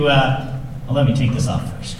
Let me take this off first.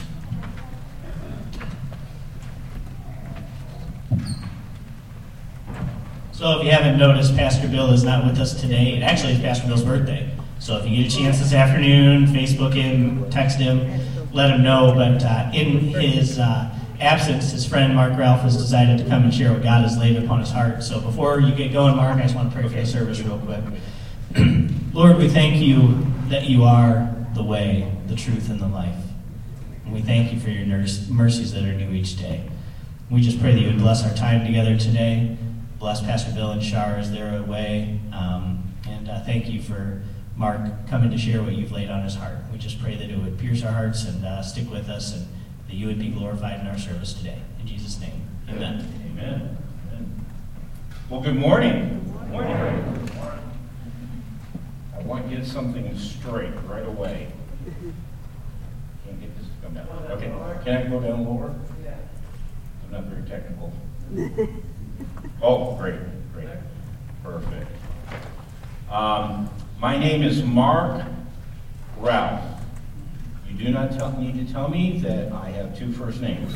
So if you haven't noticed, Pastor Bill is not with us today. It actually is Pastor Bill's birthday. So if you get a chance this afternoon, Facebook him, text him, let him know. But in his absence, his friend Mark Ralph has decided to come and share what God has laid upon his heart. So before you get going, Mark, I just want to pray for the service real quick. Lord, we thank you that you are the way, the truth, and the life. And we thank you for your mercies that are new each day. We just pray that you would bless our time together today. Bless Pastor Bill and Shar as they're away. And thank you for Mark coming to share what you've laid on his heart. We just pray that it would pierce our hearts and stick with us, and that you would be glorified in our service today. In Jesus' name, amen. Amen. Amen. Well, good morning. Good morning. I want to get something straight right away. Can't get this to come down. Okay, can I go down lower? I'm not very technical. Oh, great. Perfect. My name is Mark Ralph. You do not need to tell me that I have two first names.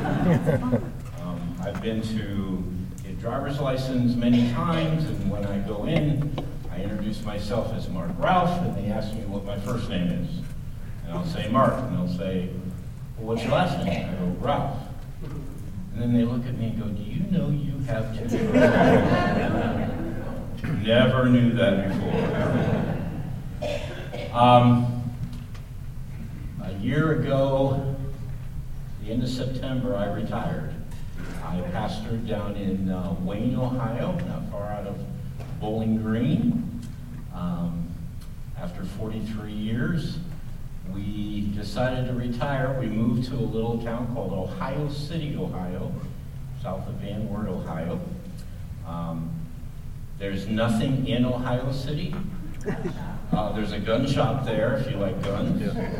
I've been to get driver's license many times, and when I go in, I introduce myself as Mark Ralph, and they ask me what my first name is. And I'll say Mark, and they'll say, well, what's your last name? I go, Ralph. And then they look at me and go, do you know you have two first names? Never knew that before. A year ago, the end of September, I retired. I pastored down in Wayne, Ohio, not far out of Bowling Green. After 43 years, we decided to retire. We moved to a little town called Ohio City, Ohio, south of Van Wert, Ohio. There's nothing in Ohio City. There's a gun shop there if you like guns.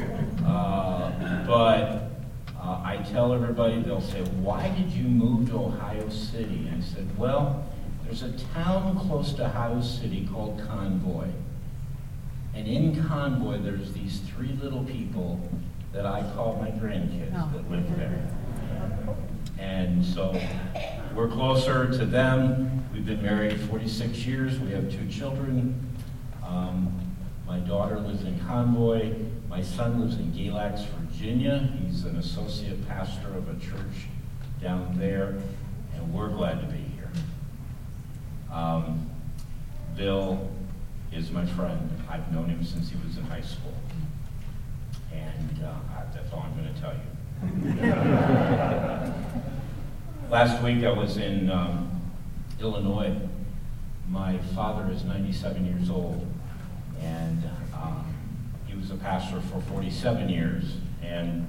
But I tell everybody, they'll say, why did you move to Ohio City? I said, well, there's a town close to Ohio City called Convoy. And in Convoy, there's these three little people that I call my grandkids that live there. And so we're closer to them. We've been married 46 years. We have two children. My daughter lives in Convoy. My son lives in Galax, Virginia. He's an associate pastor of a church down there, and we're glad to be here. Bill is my friend. I've known him since he was in high school. And that's all I'm going to tell you. Last week I was in Illinois. My father is 97 years old, and he was a pastor for 47 years. And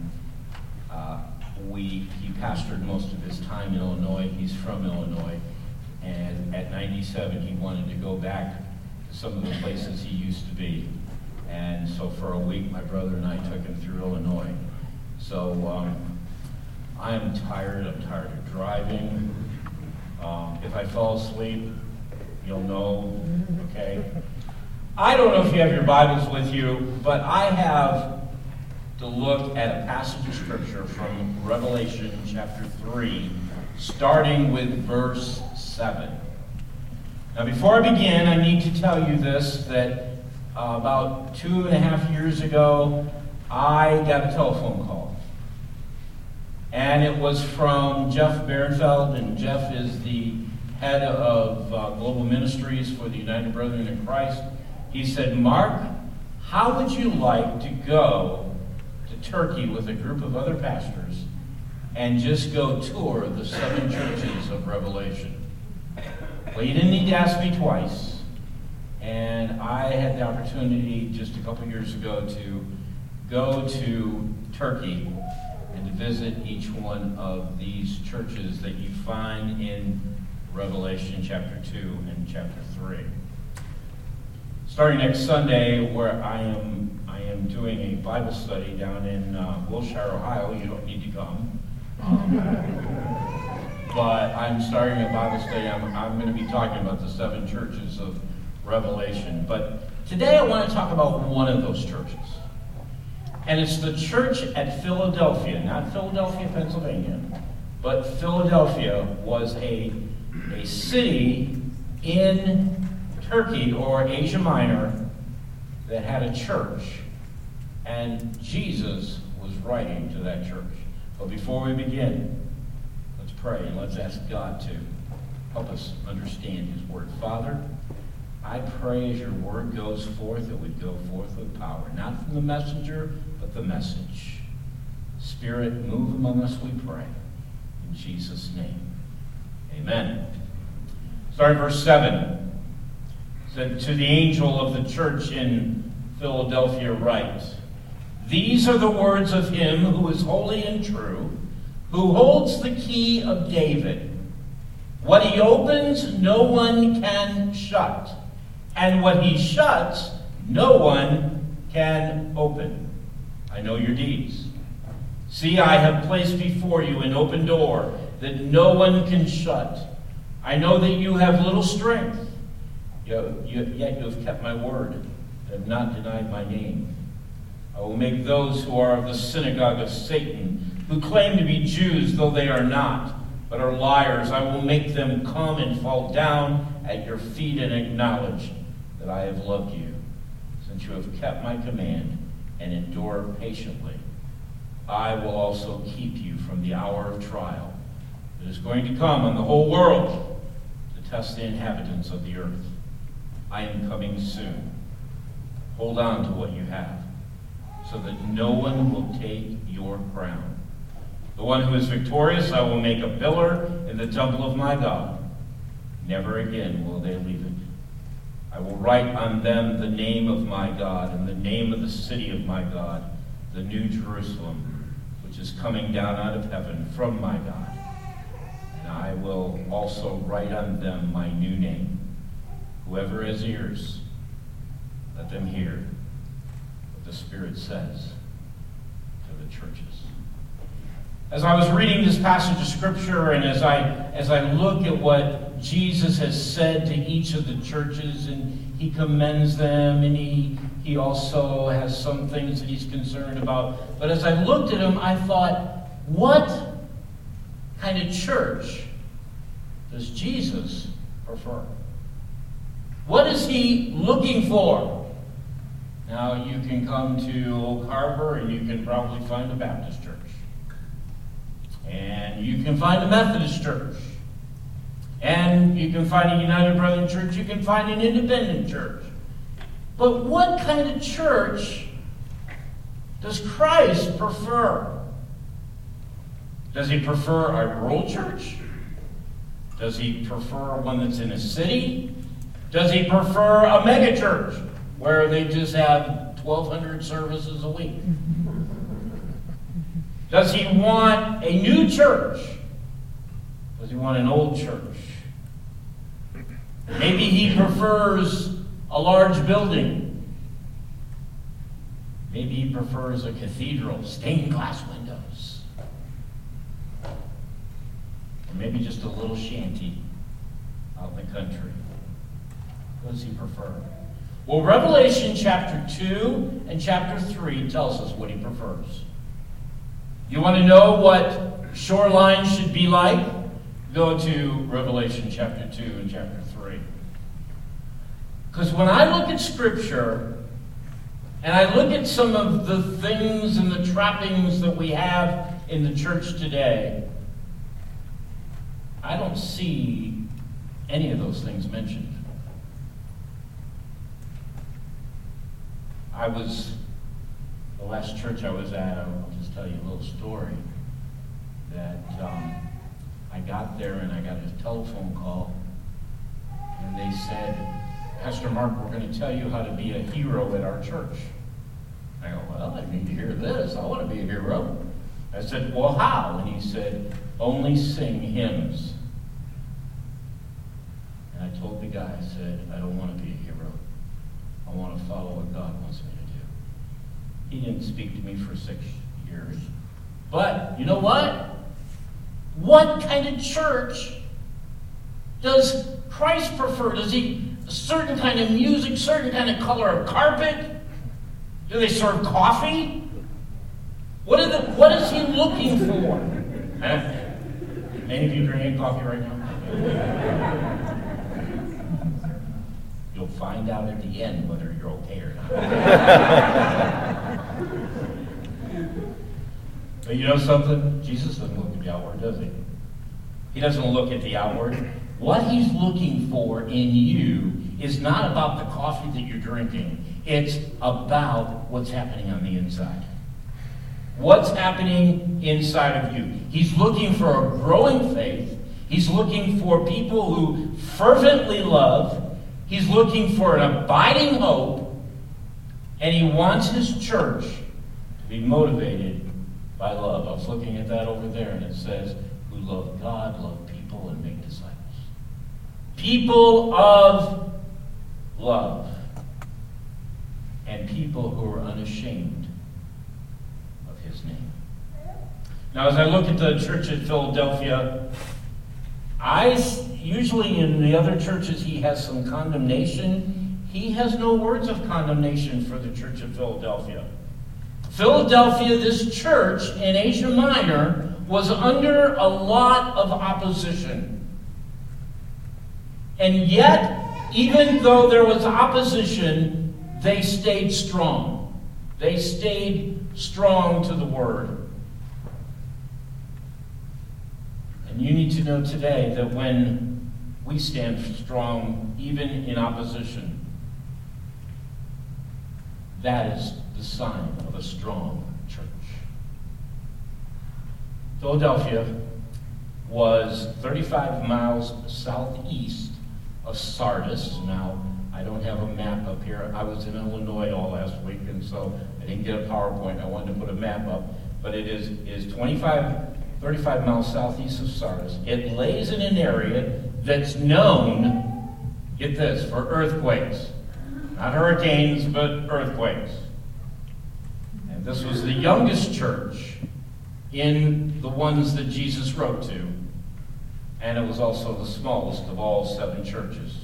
he pastored most of his time in Illinois. He's from Illinois. And at 97, he wanted to go back to some of the places he used to be. And so for a week, my brother and I took him through Illinois. So I'm tired. I'm tired of driving. If I fall asleep, you'll know, okay? I don't know if you have your Bibles with you, but I have to look at a passage of Scripture from Revelation chapter 3, starting with verse 7. Now, before I begin, I need to tell you this, that about 2.5 years ago, I got a telephone call. And it was from Jeff Barenfeld, and Jeff is the head of Global Ministries for the United Brethren in Christ. He said, Mark, how would you like to go to Turkey with a group of other pastors and just go tour the 7 churches of Revelation? Well, you didn't need to ask me twice. And I had the opportunity just a couple years ago to go to Turkey and to visit each one of these churches that you find in Revelation chapter 2 and chapter 3. Starting next Sunday, where I am doing a Bible study down in Wilshire, Ohio. You don't need to come. But I'm starting a Bible study. I'm going to be talking about the 7 churches of Revelation. But today I want to talk about one of those churches. And it's the church at Philadelphia, not Philadelphia, Pennsylvania, but Philadelphia was a city in Turkey or Asia Minor that had a church, and Jesus was writing to that church. But before we begin, let's pray and let's ask God to help us understand his word. Father, I pray as your word goes forth, it would go forth with power, not from the messenger, but the message. Spirit, move among us, we pray. In Jesus' name, amen. Starting verse 7. It said, to the angel of the church in Philadelphia write, these are the words of him who is holy and true, who holds the key of David. What he opens, no one can shut. And what he shuts, no one can open. I know your deeds. See, I have placed before you an open door that no one can shut. I know that you have little strength, yet you have kept my word and have not denied my name. I will make those who are of the synagogue of Satan, who claim to be Jews, though they are not, but are liars, I will make them come and fall down at your feet and acknowledge that I have loved you, since you have kept my command and endure patiently. I will also keep you from the hour of trial that is going to come on the whole world to test the inhabitants of the earth. I am coming soon. Hold on to what you have, so that no one will take your crown. The one who is victorious, I will make a pillar in the temple of my God. Never again will they leave it. I will write on them the name of my God and the name of the city of my God, the new Jerusalem, which is coming down out of heaven from my God. And I will also write on them my new name. Whoever has ears, let them hear what the Spirit says to the churches. As I was reading this passage of Scripture, and as I look at what Jesus has said to each of the churches, and he commends them, and he also has some things that he's concerned about. But as I looked at him, I thought, what kind of church does Jesus prefer? What is he looking for? Now, you can come to Oak Harbor, and you can probably find a Baptist church. And you can find a Methodist church. And you can find a United Brethren church. You can find an independent church. But what kind of church does Christ prefer? Does he prefer a rural church? Does he prefer one that's in a city? Does he prefer a mega church where they just have 1,200 services a week? Does he want a new church? Does he want an old church? Maybe he prefers a large building. Maybe he prefers a cathedral, stained glass windows. Or maybe just a little shanty out in the country. What does he prefer? Well, Revelation chapter 2 and chapter 3 tells us what he prefers. You want to know what shoreline should be like? Go to Revelation chapter 2 and chapter 3. Because when I look at Scripture, and I look at some of the things and the trappings that we have in the church today, I don't see any of those things mentioned. The last church I was at, I'll just tell you a little story, that I got there and I got a telephone call, and they said, Pastor Mark, we're going to tell you how to be a hero at our church. I go, well, I need to hear this. I want to be a hero. I said, well, how? And he said, only sing hymns. And I told the guy, I said, I don't want to be a hero. I want to follow what God wants me to do. He didn't speak to me for 6 years. But you know what? What kind of church does Christ prefer? Does he a certain kind of music, certain kind of color of carpet? Do they serve coffee? What is he looking for? Any of you drinking coffee right now? You'll find out at the end whether you're okay or not. But you know something? Jesus doesn't look at the outward, does he? He doesn't look at the outward. What he's looking for in you is not about the coffee that you're drinking. It's about what's happening on the inside. What's happening inside of you? He's looking for a growing faith. He's looking for people who fervently love. He's looking for an abiding hope. And he wants his church to be motivated by love. I was looking at that over there, and it says, who love God, love people, and make disciples. People of love. And people who are unashamed of his name. Now, as I look at the church at Philadelphia, usually in the other churches he has some condemnation. He has no words of condemnation for the church of Philadelphia. Philadelphia, this church in Asia Minor, was under a lot of opposition. And yet, even though there was opposition, they stayed strong. They stayed strong to the word. And you need to know today that when we stand strong, even in opposition, that is the sign of a strong church. Philadelphia was 35 miles southeast of Sardis. Now, I don't have a map up here. I was in Illinois all last week, and so I didn't get a PowerPoint. I wanted to put a map up. But it is 35 miles southeast of Sardis. It lays in an area that's known, get this, for earthquakes. Not hurricanes, but earthquakes. And this was the youngest church in the ones that Jesus wrote to. And it was also the smallest of all 7 churches.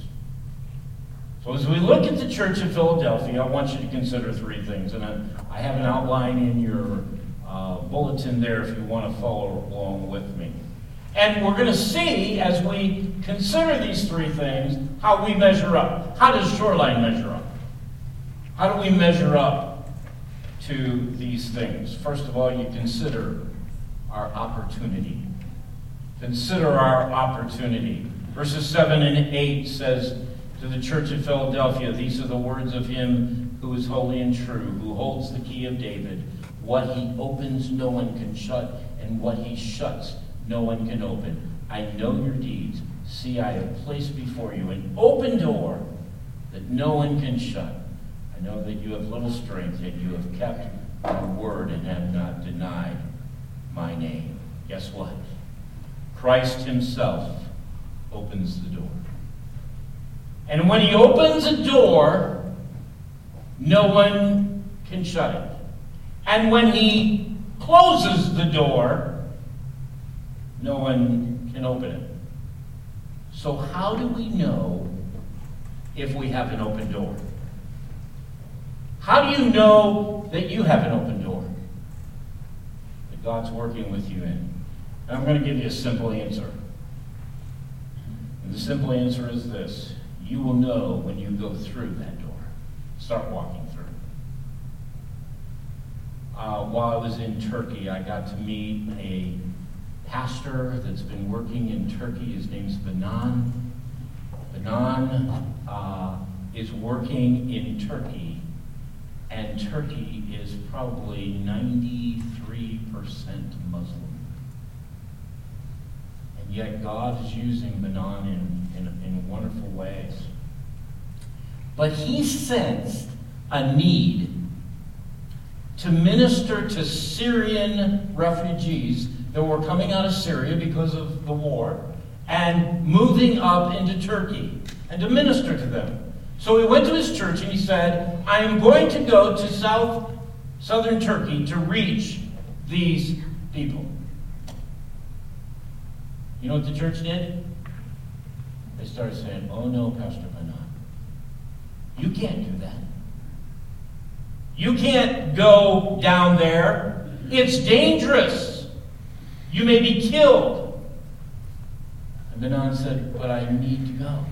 So as we look at the church in Philadelphia, I want you to consider 3 things. And I have an outline in your bulletin there if you want to follow along with me. And we're going to see, as we consider these 3 things, how we measure up. How does Shoreline measure up? How do we measure up to these things? First of all, you consider our opportunity. Consider our opportunity. Verses 7 and 8 says, to the church at Philadelphia, these are the words of him who is holy and true, who holds the key of David. What he opens, no one can shut, and what he shuts, no one can open. I know your deeds. See, I have placed before you an open door that no one can shut. I know that you have little strength, yet you have kept my word and have not denied my name. Guess what? Christ himself opens the door. And when he opens a door, no one can shut it. And when he closes the door, no one can open it. So how do we know if we have an open door? How do you know that you have an open door that God's working with you in? And I'm going to give you a simple answer. And the simple answer is this. You will know when you go through that door. Start walking through. While I was in Turkey, I got to meet a pastor that's been working in Turkey. His name's Benan. Benan is working in Turkey, and Turkey is probably 93% Muslim. And yet God is using Benan in wonderful ways. But he sensed a need to minister to Syrian refugees that were coming out of Syria because of the war and moving up into Turkey and to minister to them. So he went to his church and he said, I am going to go to southern Turkey to reach these people. You know what the church did? They started saying, oh no, Pastor Benan, you can't do that. You can't go down there. It's dangerous. You may be killed. And Benon said, but I need to go.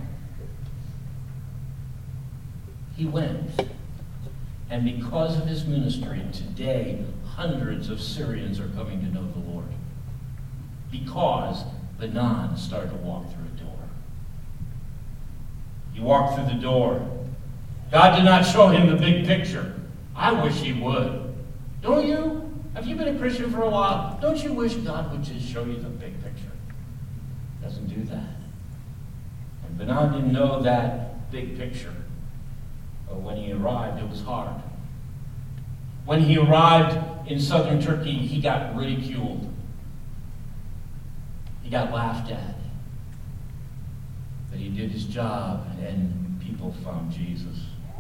He went. And because of his ministry, today, hundreds of Syrians are coming to know the Lord. Because Benon started to walk through a door. He walked through the door. God did not show him the big picture. I wish he would. Don't you? Have you been a Christian for a while? Don't you wish God would just show you the big picture? He doesn't do that. And Benon didn't know that big picture. But when he arrived, it was hard. When he arrived in southern Turkey, he got ridiculed. He got laughed at. But he did his job, and people found Jesus.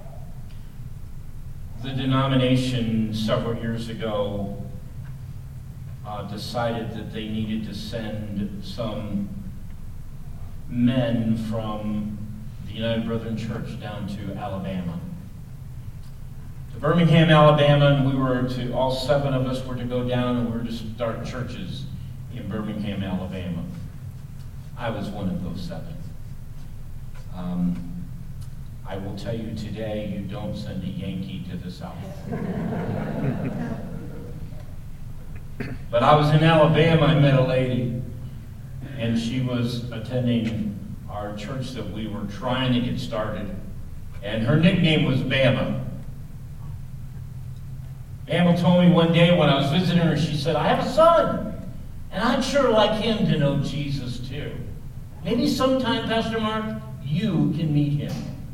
The denomination several years ago decided that they needed to send some men from the United Brethren Church down to Alabama. To Birmingham, Alabama, and all 7 of us were to go down and we were to start churches in Birmingham, Alabama. I was one of those 7. I will tell you today, you don't send a Yankee to the South. But I was in Alabama, I met a lady, and she was attending our church that we were trying to get started, and her nickname was Bama. Bama told me one day when I was visiting her, she said, I have a son, and I'd sure like him to know Jesus too. Maybe sometime, Pastor Mark, you can meet him.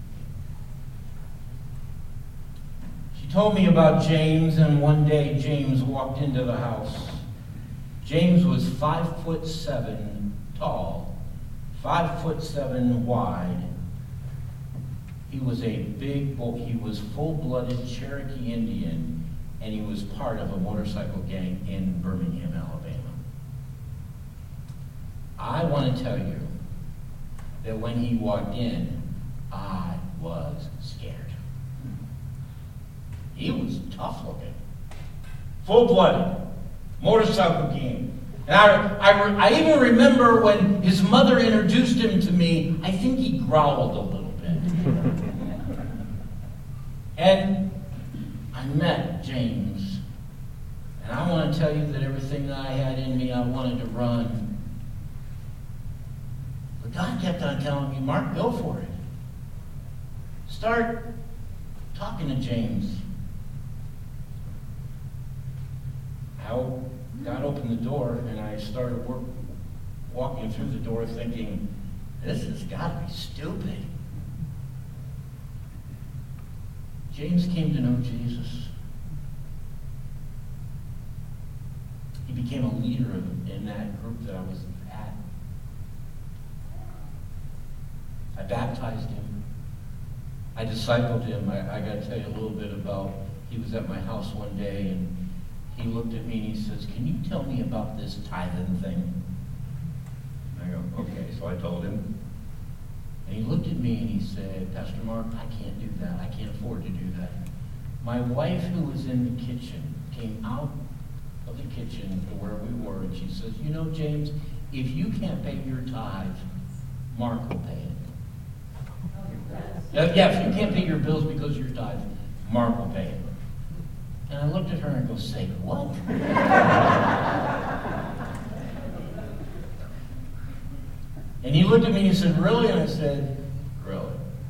She told me about James, and one day James walked into the house. James was 5'7" tall, 5'7" wide. He was a big boy. He was full-blooded Cherokee Indian, and he was part of a motorcycle gang in Birmingham, Alabama. I want to tell you that when he walked in, I was scared. He was tough looking, full-blooded, motorcycle gang. And I even remember when his mother introduced him to me, I think he growled a little bit. And I met James. And I want to tell you that everything that I had in me, I wanted to run. But God kept on telling me, Mark, go for it. Start talking to James. God opened the door, and I started walking through the door thinking, this has got to be stupid. James came to know Jesus. He became a leader in that group that I was at. I baptized him. I discipled him. I got to tell you a little bit about, he was at my house one day, and he looked at me and he says, can you tell me about this tithing thing? And I go, okay. So I told him. And he looked at me and he said, Pastor Mark, I can't do that. I can't afford to do that. My wife, who was in the kitchen, came out of the kitchen to where we were, and she says, you know, James, if you can't pay your tithe, Mark will pay it. Yeah, if you can't pay your bills because of your tithe, Mark will pay it. And I looked at her and go, say what? And he looked at me and he said, really? And I said, really?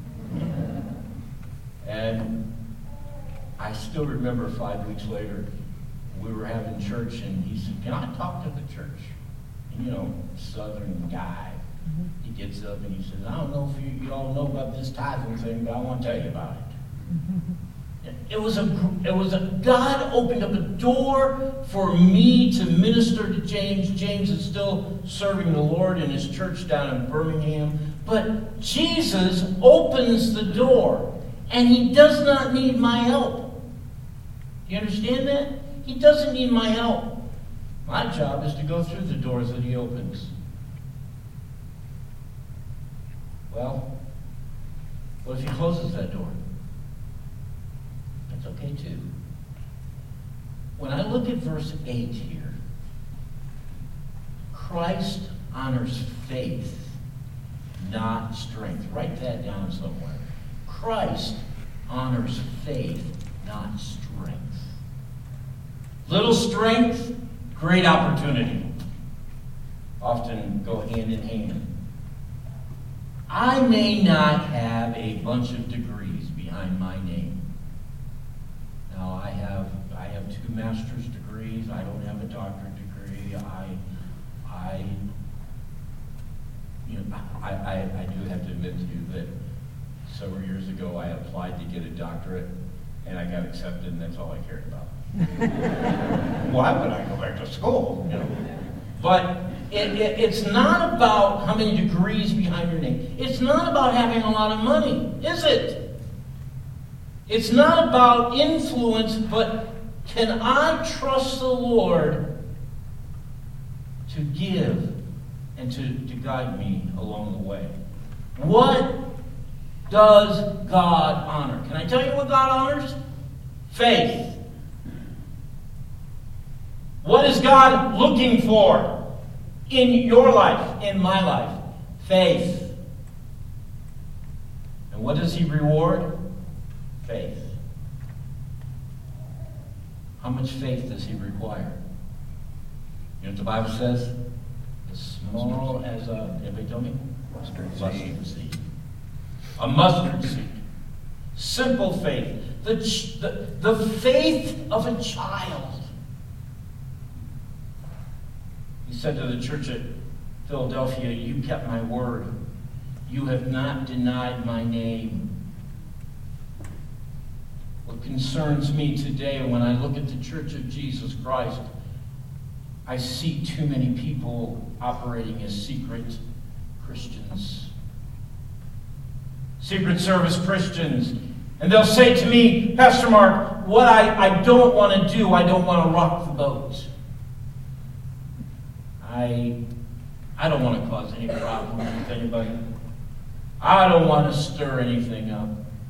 And I still remember 5 weeks later, we were having church, and he said, can I talk to the church? And you know, Southern guy. He gets up and he says, I don't know if you all know about this tithing thing, but I want to tell you about it. It was God opened up a door for me to minister to James. James is still serving the Lord in his church down in Birmingham. But Jesus opens the door, and he does not need my help. Do you understand that? He doesn't need my help. My job is to go through the doors that he opens. Well, what if he closes that door? That's okay too. when I look at verse 8 here, Christ honors faith, not strength. Write that down somewhere. Christ honors faith, not strength. Little strength, great opportunity. Often go hand in hand. I may not have a bunch of degrees behind my name. Now, I have 2 master's degrees. I don't have a doctorate degree. I do have to admit to you that several years ago I applied to get a doctorate, and I got accepted, and that's all I cared about. Why would I go back to school? But it's not about how many degrees behind your name. It's not about having a lot of money, is it? It's not about influence, but can I trust the Lord to give and to guide me along the way? What does God honor? Can I tell you what God honors? Faith. What is God looking for in your life, in my life? Faith. And what does He reward? Faith. How much faith does He require? You know what the Bible says? As small as anybody tell me? Mustard seed. A mustard seed. Simple faith. The faith of a child. He said to the church at Philadelphia, you kept my word. You have not denied my name. What concerns me today when I look at the Church of Jesus Christ, I see too many people operating as secret Christians. Secret service Christians. And they'll say to me, Pastor Mark, what I don't want to do, I don't want to rock the boat. I don't want to cause any problems with anybody. I don't want to stir anything up.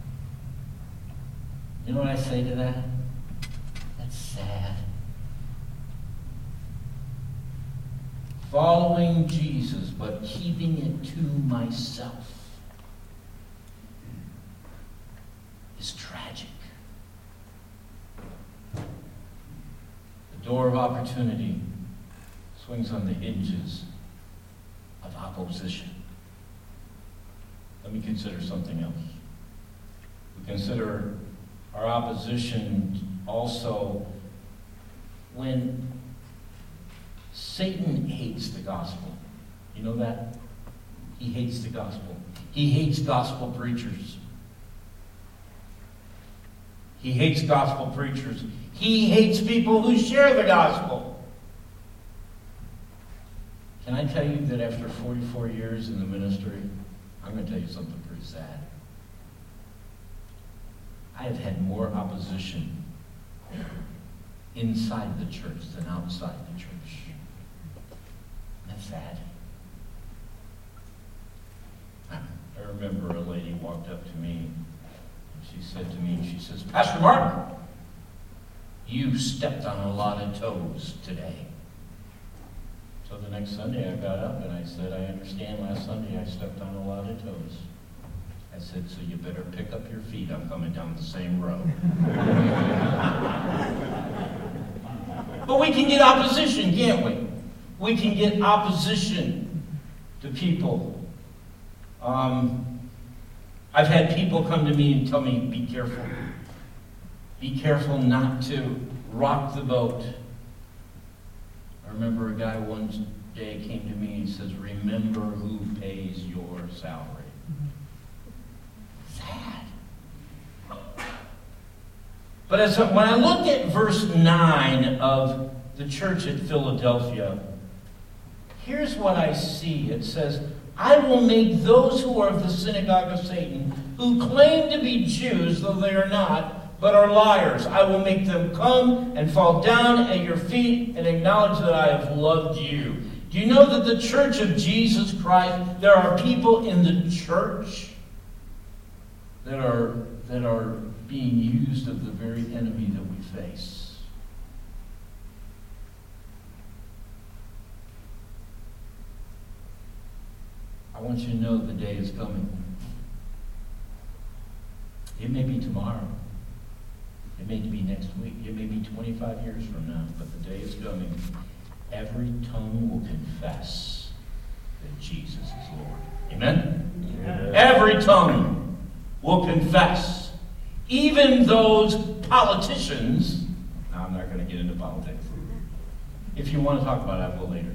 You know what I say to that? That's sad. Following Jesus, but keeping it to myself is tragic. The door of opportunity swings on the hinges of opposition. Let me consider something else. We consider our opposition also when Satan hates the gospel. You know that? He hates the gospel. He hates gospel preachers. He hates gospel preachers. He hates people who share the gospel. Can I tell you that after 44 years in the ministry, I'm going to tell you something pretty sad. I have had more opposition inside the church than outside the church. That's sad. I remember a lady walked up to me, and she said to me, she says, Pastor Mark, you stepped on a lot of toes today. So the next Sunday I got up and I said, I understand last Sunday I stepped on a lot of toes. I said, so you better pick up your feet. I'm coming down the same road. But we can get opposition, can't we? We can get opposition to people. I've had people come to me and tell me, be careful. Be careful not to rock the boat. I remember a guy one day came to me and says, remember who pays your salary. Sad. But when I look at verse 9 of the church at Philadelphia, here's what I see. It says, I will make those who are of the synagogue of Satan, who claim to be Jews, though they are not, but are liars. I will make them come and fall down at your feet and acknowledge that I have loved you. Do you know that the church of Jesus Christ, there are people in the church that are being used of the very enemy that we face? want you to know the day is coming. It may be tomorrow. It may be next week. It may be 25 years from now. But the day is coming. Every tongue will confess that Jesus is Lord. Amen? Amen. Every tongue will confess. Even those politicians. Now, I'm not going to get into politics. If you want to talk about it, I will later.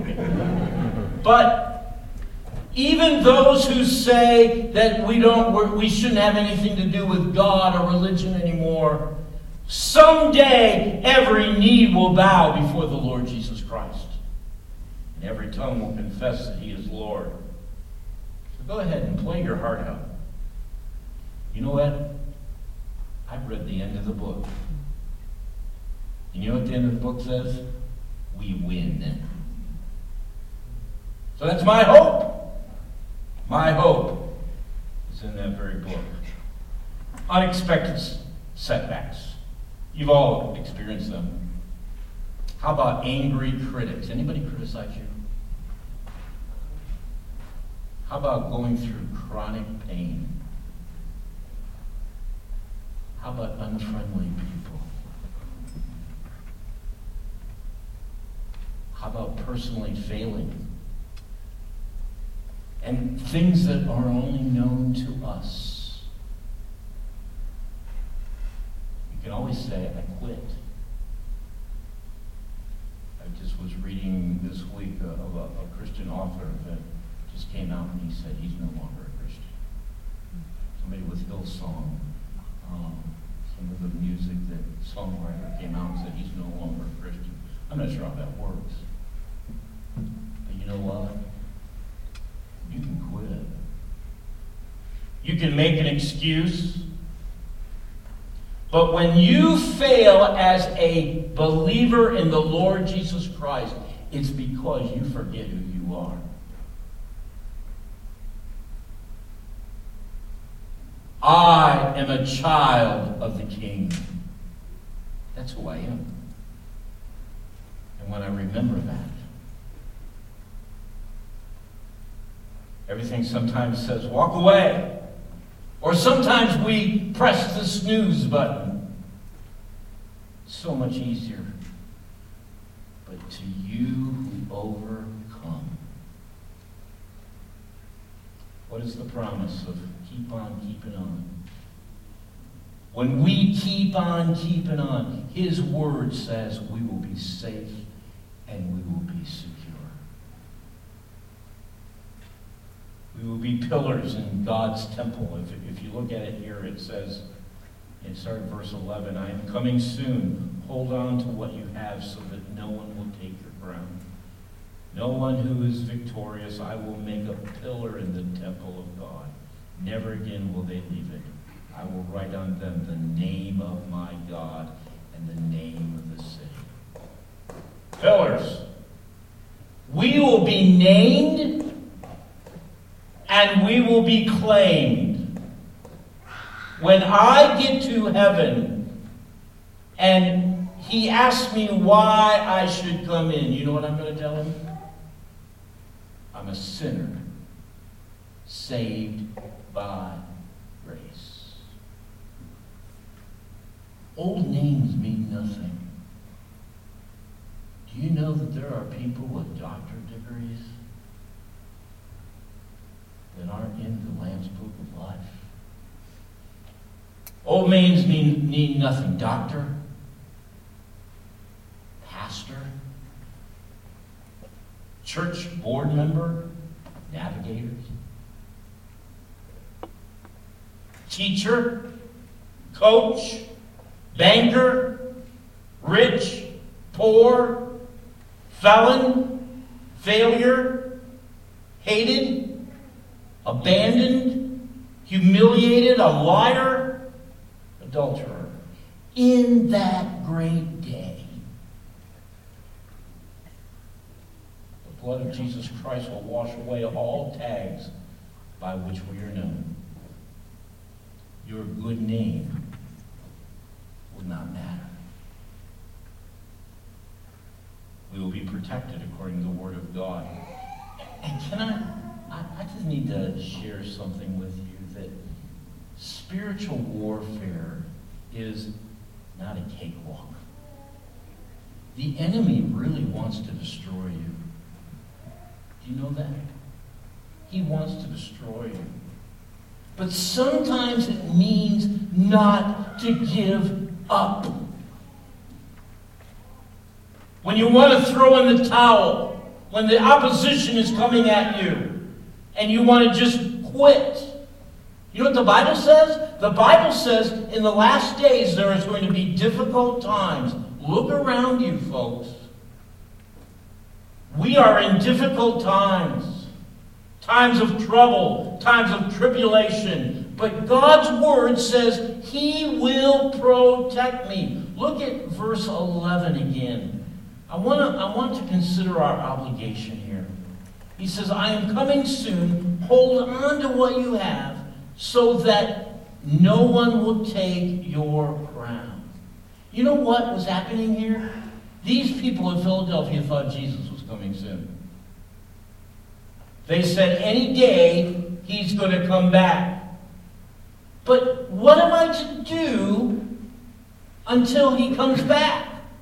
But even those who say that we shouldn't have anything to do with God or religion anymore, someday every knee will bow before the Lord Jesus Christ. And every tongue will confess that He is Lord. So go ahead and play your heart out. You know what? I've read the end of the book. And you know what the end of the book says? We win. So that's my hope. My hope is in that very book. Unexpected setbacks. You've all experienced them. How about angry critics? Anybody criticize you? How about going through chronic pain? How about unfriendly people? How about personally failing? And things that are only known to us. You can always say, I quit. I just was reading this week of a Christian author that just came out and he said he's no longer a Christian. Somebody with Hillsong, some of the music that songwriter came out and said he's no longer a Christian. I'm not sure how that works. But you know what? You can quit. You can make an excuse. But when you fail as a believer in the Lord Jesus Christ, it's because you forget who you are. I am a child of the King. That's who I am. And when I remember that, everything sometimes says, walk away. Or sometimes we press the snooze button. So much easier. But to you who overcome. What is the promise of keep on keeping on? When we keep on keeping on, His Word says we will be safe and we will be secure. We will be pillars in God's temple. If you look at it here, it says, in verse 11, I am coming soon. Hold on to what you have so that no one will take your crown. No one who is victorious, I will make a pillar in the temple of God. Never again will they leave it. I will write on them the name of my God and the name of the city. Pillars. We will be named and we will be claimed. When I get to heaven and He asks me why I should come in, you know what I'm going to tell Him? I'm a sinner saved by grace. Old names mean nothing. Do you know that there are people with doctorate degrees that aren't in the Lamb's Book of Life? Old names mean nothing. Doctor, pastor, church board member, navigators, teacher, coach, banker, rich, poor, felon, failure, hated, abandoned, humiliated, a liar, adulterer. In that great day, the blood of Jesus Christ will wash away all tags by which we are known. Your good name will not matter. We will be protected according to the Word of God. And I just need to share something with you that spiritual warfare is not a cakewalk. The enemy really wants to destroy you. Do you know that? He wants to destroy you. But sometimes it means not to give up. When you want to throw in the towel, when the opposition is coming at you, and you want to just quit. You know what the Bible says? The Bible says in the last days there is going to be difficult times. Look around you, folks. We are in difficult times. Times of trouble, times of tribulation. But God's word says He will protect me. Look at verse 11 again. I want to consider our obligation here. He says, I am coming soon. Hold on to what you have so that no one will take your crown. You know what was happening here? These people in Philadelphia thought Jesus was coming soon. They said any day He's going to come back. But what am I to do until He comes back?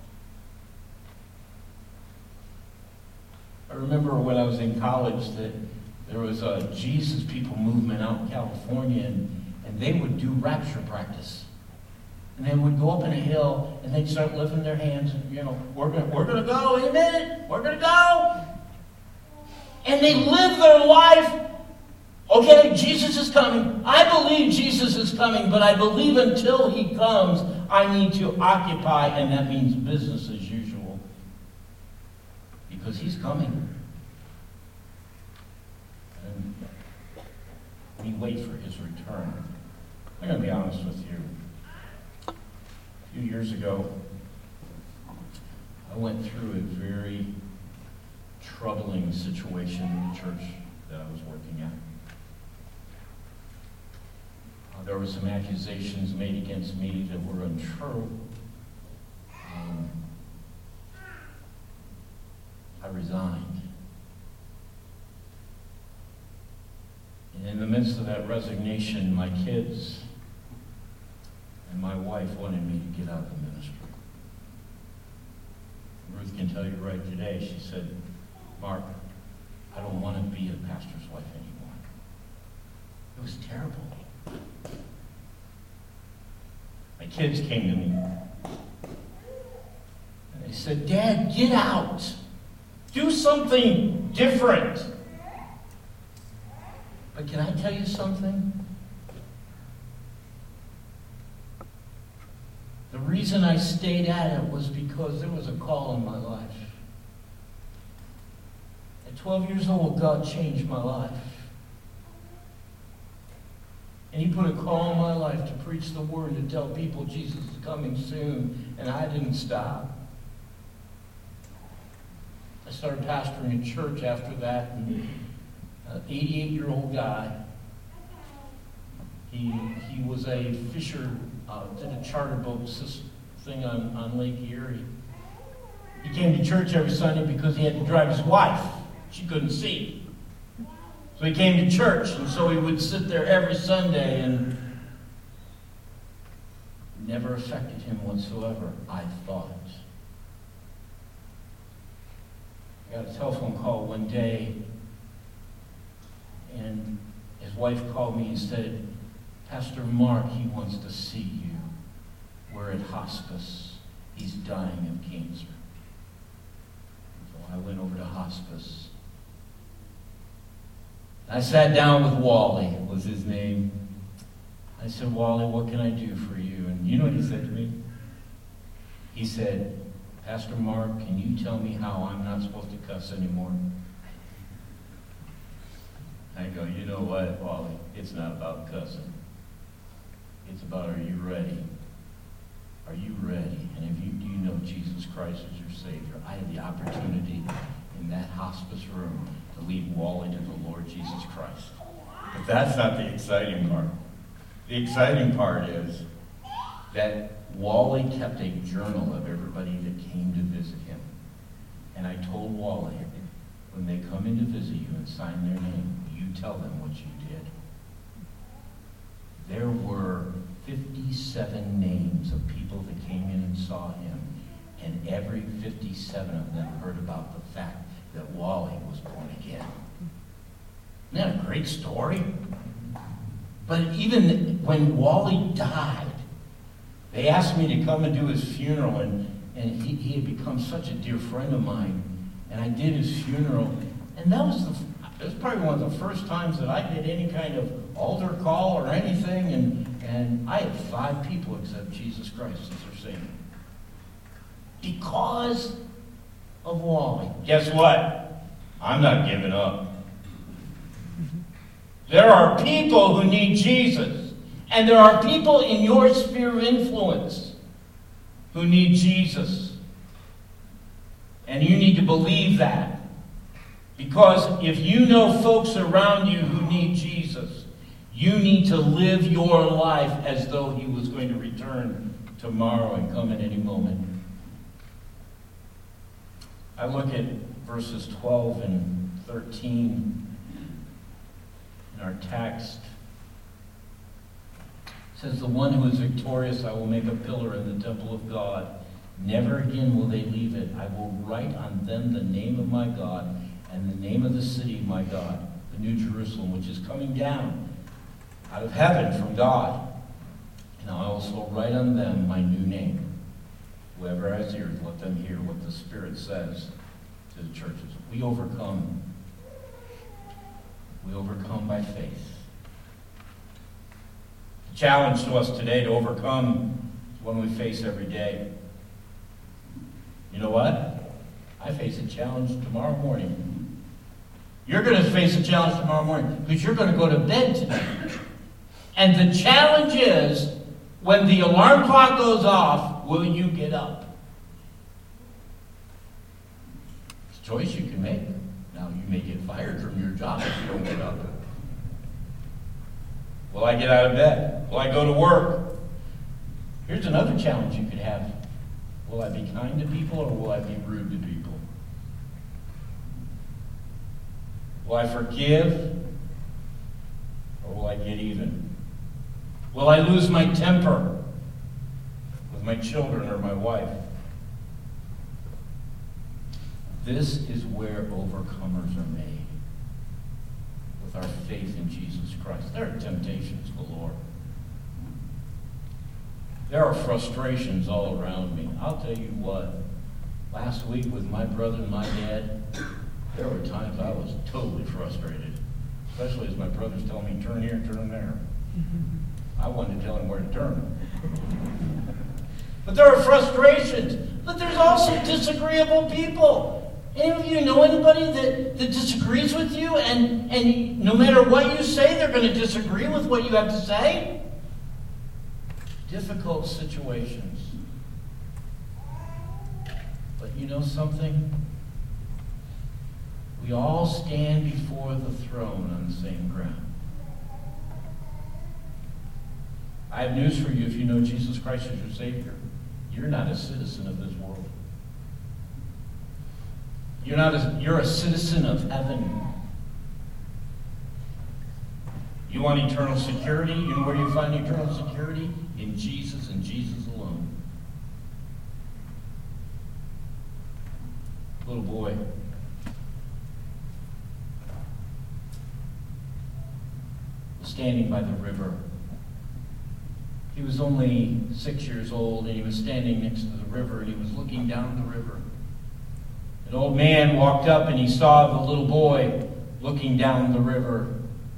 I remember when I was in college that there was a Jesus People movement out in California, and they would do rapture practice. And they would go up in a hill, and they'd start lifting their hands, and, we're gonna go in a minute, we're gonna go. And they live their life, okay, Jesus is coming. I believe Jesus is coming, but I believe until He comes, I need to occupy, and that means business as usual. Because He's coming. And we wait for His return. I'm going to be honest with you. A few years ago, I went through a very troubling situation in the church that I was working at. There were some accusations made against me that were untrue. I resigned. And in the midst of that resignation, my kids and my wife wanted me to get out of the ministry. Ruth can tell you right today, she said, Mark, I don't want to be a pastor's wife anymore. It was terrible. My kids came to me and they said, Dad, get out. Do something different. But can I tell you something? The reason I stayed at it was because there was a call in my life. At 12 years old, God changed my life. And He put a call in my life to preach the word, to tell people Jesus is coming soon, and I didn't stop. I started pastoring a church after that, and an 88-year-old guy. He was a fisher, did a charter boat thing on Lake Erie. He came to church every Sunday because he had to drive his wife. She couldn't see. So he came to church, and so he would sit there every Sunday, and it never affected him whatsoever, I thought. I got a telephone call one day, and his wife called me and said, Pastor Mark, he wants to see you. We're at hospice. He's dying of cancer. So I went over to hospice. I sat down with Wally, was his name. I said, Wally, what can I do for you? And you know what he said to me? He said, Pastor Mark, can you tell me how I'm not supposed to cuss anymore? I go, you know what, Wally? It's not about cussing. It's about, are you ready? Are you ready? And if you do know Jesus Christ as your Savior, I had the opportunity in that hospice room to lead Wally to the Lord Jesus Christ. But that's not the exciting part. The exciting part is that Wally kept a journal of everybody that came to visit him. And I told Wally, when they come in to visit you and sign their name, you tell them what you did. There were 57 names of people that came in and saw him, and every 57 of them heard about the fact that Wally was born again. Isn't that a great story? But even when Wally died, they asked me to come and do his funeral, and he had become such a dear friend of mine, and I did his funeral, and it was probably one of the first times that I did any kind of altar call or anything, and I had 5 people accept Jesus Christ as their Savior. Because of Wally. Guess what? I'm not giving up. There are people who need Jesus. And there are people in your sphere of influence who need Jesus. And you need to believe that. Because if you know folks around you who need Jesus, you need to live your life as though he was going to return tomorrow and come at any moment. I look at verses 12 and 13 in our text. It says, the one who is victorious I will make a pillar in the temple of God. Never again will they leave it. I will write on them the name of my God and the name of the city of my God, the New Jerusalem, which is coming down out of heaven from God. And I will also write on them my new name. Whoever has ears, let them hear what the Spirit says to the churches. We overcome. We overcome by faith. The challenge to us today to overcome is one we face every day. You know what? I face a challenge tomorrow morning. You're going to face a challenge tomorrow morning because you're going to go to bed tonight. And the challenge is, when the alarm clock goes off, will you get up? It's a choice you can make. Now, you may get fired from your job if you don't get up. Will I get out of bed? Will I go to work? Here's another challenge you could have. Will I be kind to people or will I be rude to people? Will I forgive or will I get even? Will I lose my temper with my children or my wife? This is where overcomers are made, with our faith in Jesus Christ. There are temptations galore. There are frustrations all around me. I'll tell you what, last week with my brother and my dad, there were times I was totally frustrated, especially as my brother's telling me, turn here, turn there. I wanted to tell him where to turn. But there are frustrations. But there's also disagreeable people. Any of you know anybody that disagrees with you, and no matter what you say, they're going to disagree with what you have to say? Difficult situations. But you know something? We all stand before the throne on the same ground. I have news for you. If you know Jesus Christ as your Savior, you're not a citizen of this world. You're a citizen of heaven. You want eternal security? You know where you find eternal security? In Jesus and Jesus alone. Little boy. Standing by the river. He was only 6 years old, and he was standing next to the river, and he was looking down the river. An old man walked up, and he saw the little boy looking down the river.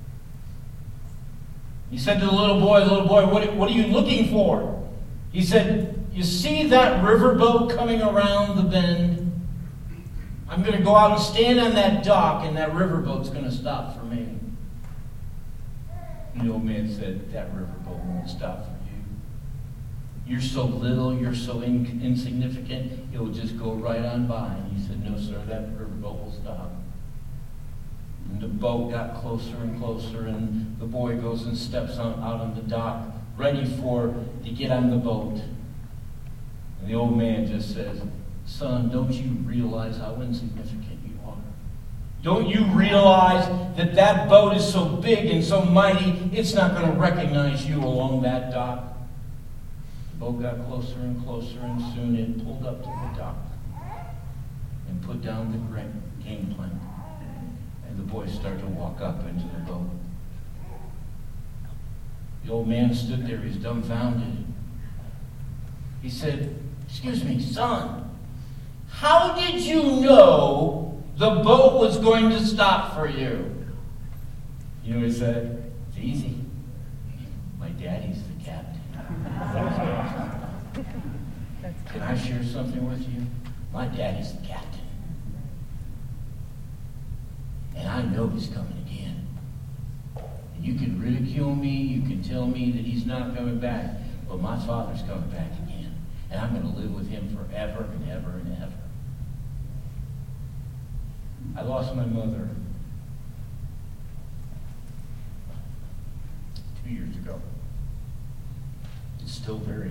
He said to the little boy, what are you looking for? He said, you see that riverboat coming around the bend? I'm going to go out and stand on that dock, and that riverboat's going to stop for me. And the old man said, that riverboat won't stop for you. You're so little, you're so insignificant, it will just go right on by. And he said, no, sir, that riverboat will stop. And the boat got closer and closer, and the boy goes and steps out on the dock, ready to get on the boat. And the old man just says, son, don't you realize how insignificant you are? Don't you realize that that boat is so big and so mighty, it's not going to recognize you along that dock? The boat got closer and closer, and soon it pulled up to the dock and put down the gangplank. And the boys started to walk up into the boat. The old man stood there, he's dumbfounded. He said, "Excuse me, son, how did you know the boat was going to stop for you?" You know what he said? "It's easy. My daddy's the captain." Can I share something with you? My daddy's the captain. And I know he's coming again. And you can ridicule me, you can tell me that he's not coming back, but my Father's coming back again. And I'm going to live with him forever and ever and ever. I lost my mother 2 years ago. It's still very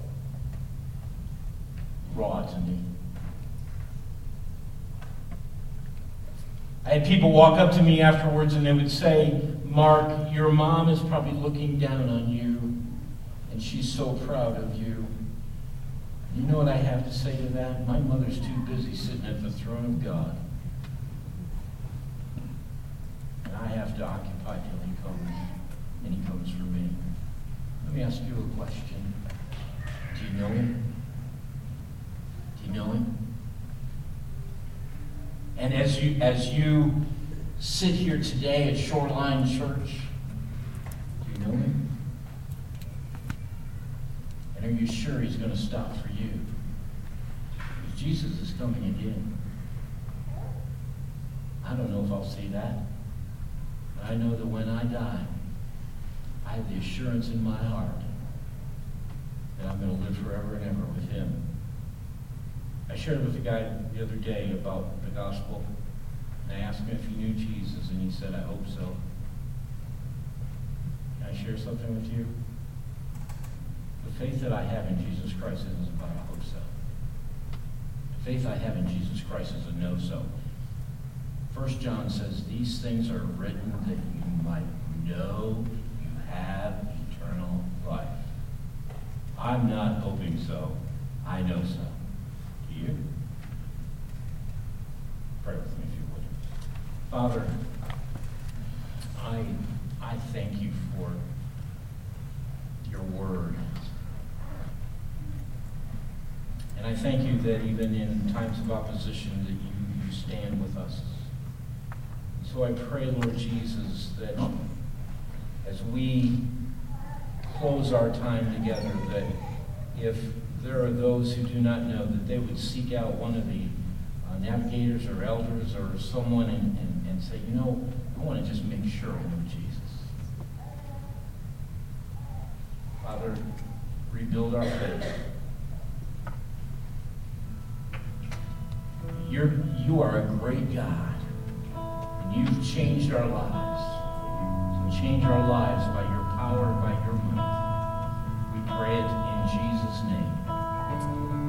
raw to me. I had people walk up to me afterwards and they would say, "Mark, your mom is probably looking down on you, and she's so proud of you." You know what I have to say to that? My mother's too busy sitting at the throne of God. And I have to occupy till he comes, and he comes for me. Let me ask you a question. Do you know him? Do you know him? And as you sit here today at Shoreline Church, do you know him? And are you sure he's going to stop for you? Because Jesus is coming again. I don't know if I'll see that, but I know that when I die, I have the assurance in my heart that I'm going to live forever and ever with him. I shared with a guy the other day about the gospel, and I asked him if he knew Jesus, and he said, "I hope so." Can I share something with you? The faith that I have in Jesus Christ isn't about a hope so. The faith I have in Jesus Christ is a no so. 1 John says, "These things are written that you might know you have eternal life." I'm not hoping so. I know so. Do you? Pray with me if you would. Father, I thank you for your word. And I thank you that even in times of opposition that you stand with us. So I pray, Lord Jesus, that as we close our time together, that if there are those who do not know, that they would seek out one of the navigators or elders or someone and say, "You know, I want to just make sure I know Jesus." Father, rebuild our faith. You are a great God, and you've changed our lives. So change our lives by your power, by your might. We pray it in Jesus' name.